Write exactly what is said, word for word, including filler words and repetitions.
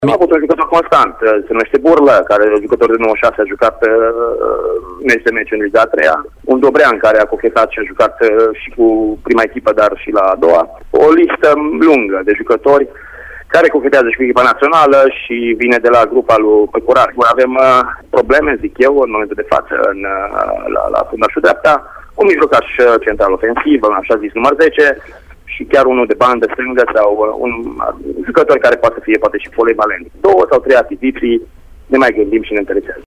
Am avut un jucător constant, se numește Burlă, care e jucător de nouăzeci și șase, a jucat meci de meci în Liga a treia. Un Dobrean care a cochetat și a jucat și cu prima echipă, dar și la a doua. O listă lungă de jucători care cochetează și cu echipa națională și vine de la grupa lui Păcurar. Avem probleme, zic eu, în momentul de față în, la, la fundașul dreapta, un mijlocaș central ofensiv, așa zis număr zece, și chiar unul de bandă stângă sau un jucător care poate să fie poate și polivalent. Două sau trei achiziții, ne mai gândim și ne interesează.